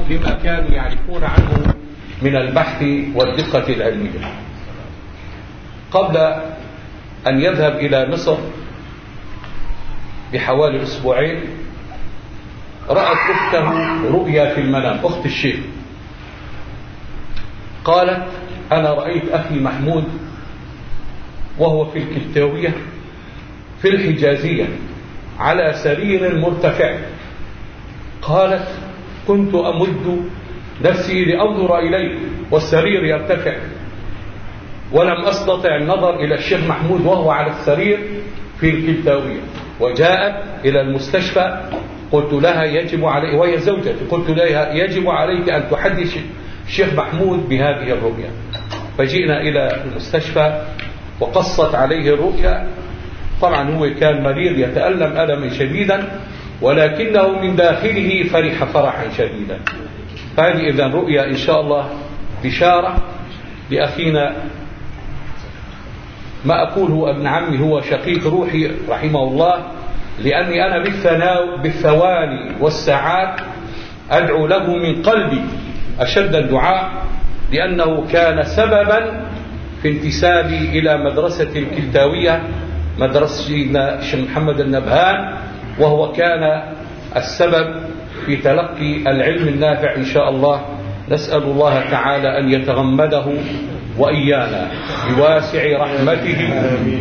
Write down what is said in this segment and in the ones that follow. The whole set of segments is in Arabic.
بما كانوا يعرفون عنه من البحث والدقة العلمية. قبل أن يذهب إلى مصر بحوالي أسبوعين رأت أخته رؤيا في المنام، أخت الشيخ، قالت: أنا رأيت أخي محمود وهو في الكلتاوية في الحجازية على سرير مرتفع. قالت: كنت أمد نفسي لأنظر إليه والسرير يرتفع، ولم أستطع النظر إلى الشيخ محمود وهو على السرير في الكلتاوية. وجاءت إلى المستشفى، قلت لها يجب علي، وهي زوجتي، قلت لها يجب عليك أن تحدث الشيخ محمود بهذه الرؤيا. فجئنا إلى المستشفى وقصت عليه الرؤيا. طبعا هو كان مريض يتألم ألما شديدا، ولكنه من داخله فرح فرحا شديدا. فهذه إذن رؤيا إن شاء الله بشارة لأخينا، ما أقول هو ابن عمي، هو شقيق روحي رحمه الله، لأني أنا بالثواني والساعات أدعو له من قلبي أشد الدعاء، لأنه كان سببا في انتسابي إلى مدرسة الكلتاوية، مدرسة سيدنا الشيخ محمد النبهان، وهو كان السبب في تلقي العلم النافع إن شاء الله. نسأل الله تعالى أن يتغمده وإيانا بواسع رحمته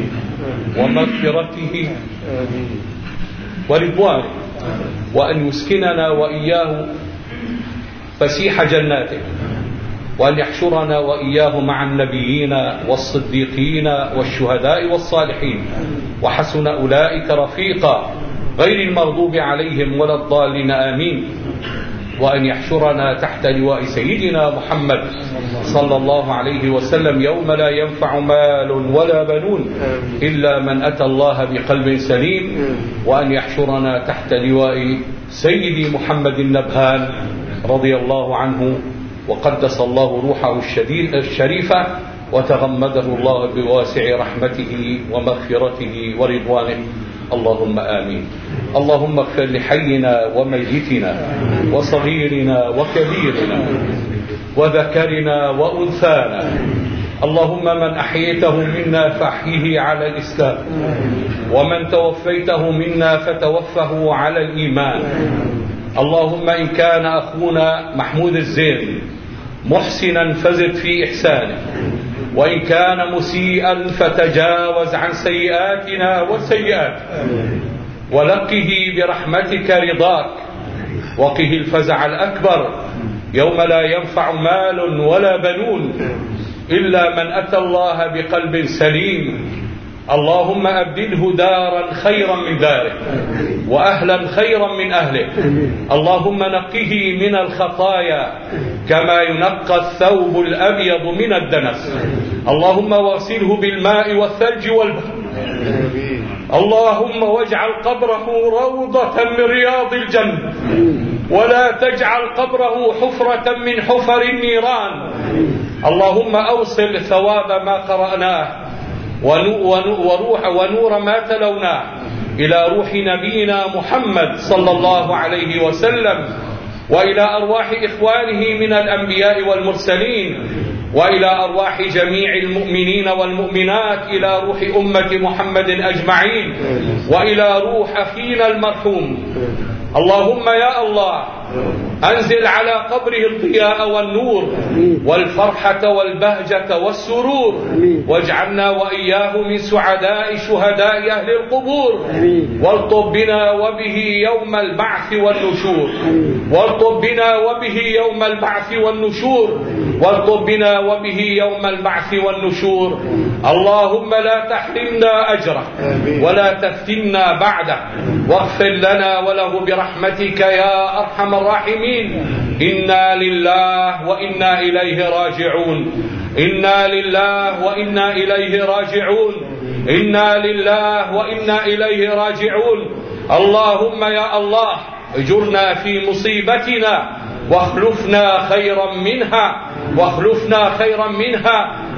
ومغفرته ورضوانه، وأن يسكننا وإياه فسيح جناته، وأن يحشرنا وإياه مع النبيين والصديقين والشهداء والصالحين، وحسن أولئك رفيقا، غير المغضوب عليهم ولا الضالين، آمين. وأن يحشرنا تحت لواء سيدنا محمد صلى الله عليه وسلم يوم لا ينفع مال ولا بنون إلا من أتى الله بقلب سليم. وأن يحشرنا تحت لواء سيدي محمد النبهان رضي الله عنه وقدس الله روحه الشريفة، وتغمده الله بواسع رحمته ومغفرته ورضوانه، اللهم آمين. اللهم اغفر لحينا وميتنا وصغيرنا وكبيرنا وذكرنا وأنثانا. اللهم من أحييته منا فأحيه على الإسلام، ومن توفيته منا فتوفه على الإيمان. اللهم إن كان أخونا محمود الزين محسنا فزد في إحسانه، وإن كان مسيئا فتجاوز عن سيئاتنا والسيئات، ولقه برحمتك رضاك، وقه الفزع الأكبر يوم لا ينفع مال ولا بنون إلا من أتى الله بقلب سليم. اللهم أبدله دارا خيرا من داره، وأهلا خيرا من أهله. اللهم نقه من الخطايا كما ينقى الثوب الأبيض من الدنس. اللهم واغسله بالماء والثلج والبرد. اللهم واجعل قبره روضة من رياض الجنة، ولا تجعل قبره حفرة من حفر النيران. اللهم أوصل ثواب ما قرأناه ونور ما تلوناه إلى روح نبينا محمد صلى الله عليه وسلم، وإلى أرواح إخوانه من الأنبياء والمرسلين، وإلى أرواح جميع المؤمنين والمؤمنات، إلى روح أمة محمد أجمعين، وإلى روح أخينا المرحوم. اللهم يا الله أنزل على قبره الضياء والنور والفرحة والبهجة والسرور، واجعلنا وإياه من سعداء شهداء أهل القبور، والطب بنا وبه يوم البعث والنشور، والطب بنا وبه يوم البعث والنشور، والطب بنا وبه يوم البعث والنشور. اللهم لا تحرمنا أجره ولا تفتنا بعده، واغفر لنا وله برحمتك يا أرحم الراحمين. إنا لله وإنا إليه راجعون، إنا لله وإنا إليه راجعون، إنا لله وإنا إليه راجعون. اللهم يا الله اجرنا في مصيبتنا واخلفنا خيرا منها، واخلفنا خيرا منها.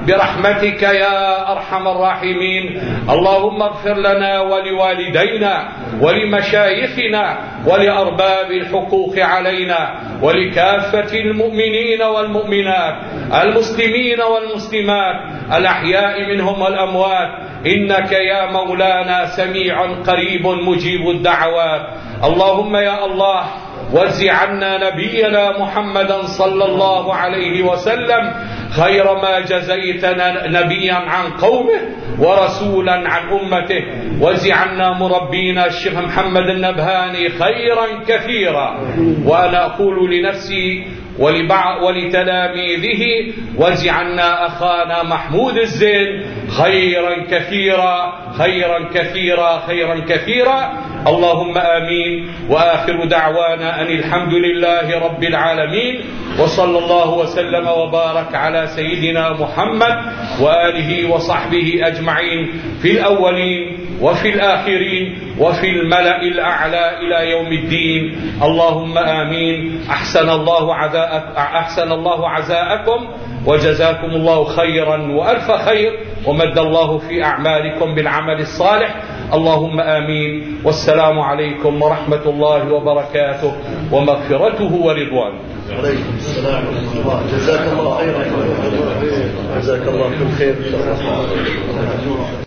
برحمتك يا أرحم الراحمين. اللهم اغفر لنا ولوالدينا ولمشايخنا ولأرباب الحقوق علينا ولكافة المؤمنين والمؤمنات المسلمين والمسلمات الأحياء منهم والأموات، إنك يا مولانا سميع قريب مجيب الدعوات. اللهم يا الله وزع عنا نبينا محمدا صلى الله عليه وسلم خير ما جزيت نبيا عن قومه ورسولا عن أمته. وزع عنا مربينا الشيخ محمد النبهاني خيرا كثيرا، وأنا أقول لنفسي ولتلاميذه وزع عنا أخانا محمود الزين خيرا كثيرا خيرا كثيرا خيرا كثيرا. اللهم آمين. وآخر دعوانا أن الحمد لله رب العالمين، وصلى الله وسلم وبارك على سيدنا محمد وآله وصحبه أجمعين في الأولين وفي الآخرين وفي الملأ الأعلى إلى يوم الدين. اللهم آمين. أحسن الله عزاءكم وجزاكم الله خيرا وألف خير، ومد الله في أعمالكم بالعمل الصالح. اللهم آمين. والسلام عليكم ورحمة الله وبركاته ومغفرته ورضوانه. عليكم السلام ورحمة الله. جزاك الله خيرا. جزاك الله كل خير.